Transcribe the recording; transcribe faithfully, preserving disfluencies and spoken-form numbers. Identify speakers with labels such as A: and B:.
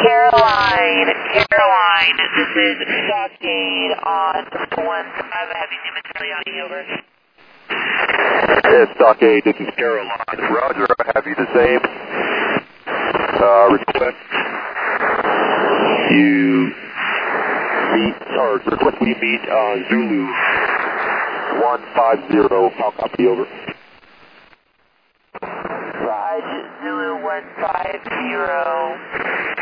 A: Caroline, Caroline, this is Stockade on one five, heavy Newman, over.
B: Yes, Stockade, this is Caroline. Roger, I have you the same. Uh, request you meet, or request we meet uh, Zulu one five zero, I'll copy over.
A: Raj, Zulu one five zero.